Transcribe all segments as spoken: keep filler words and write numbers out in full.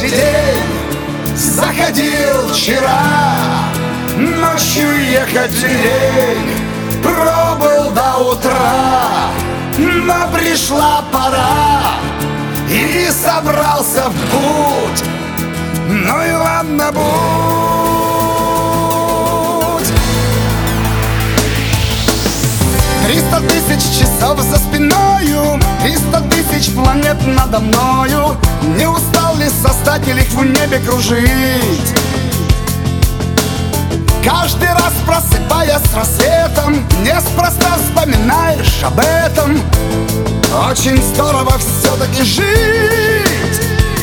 лучший день заходил вчера. Ночью ехать лень, пробыл до утра. Но пришла пора, и собрался в путь. Ну и ладно, будь. Триста тысяч часов за спиною, триста тысяч планет надо мною. Не устал ли Создатель их в небе кружить? Каждый раз, просыпаясь с рассветом, неспроста вспоминаешь об этом. Очень здорово все-таки жить.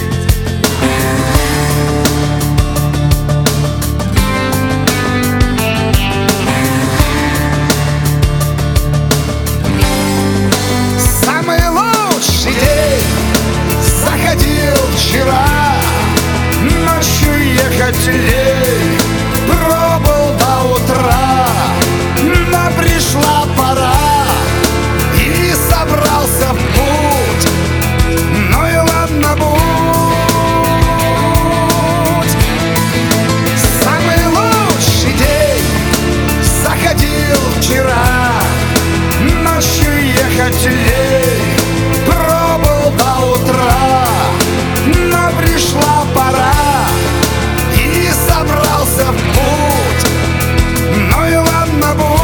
Самый лучший день заходил вчера. Ночью ехать лень, пробыл до утра. Но пришла пора, и собрался в путь. Ну и ладно, будь. Самый лучший день заходил вчера. Ночью ехать лень, пробыл до утра. Но пришла пора, и собрался в путь. Ну и ладно, будь.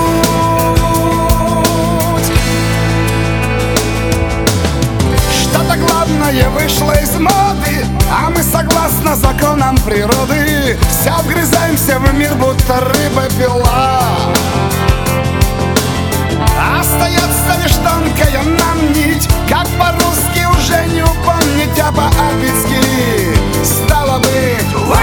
Что-то главное вышло из моды, а мы согласно законам природы вся вгрызаемся в мир, будто рыба-пила. Остается лишь тонкая нам нить, как по-русски уже не упомнить, а по-альпински стало быть вау!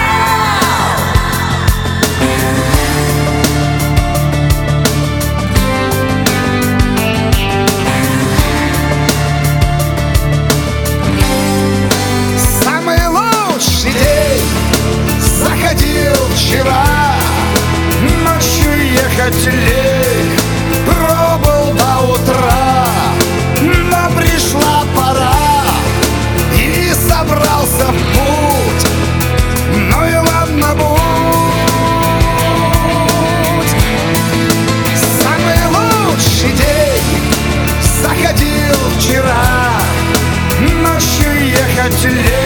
Самый лучший день заходил вчера. Ночью ехать лень, пробыл до утра. Но пришла пора, и собрался в путь. Ну и ладно, будь. Самый лучший день заходил вчера. Ночью ехать лень,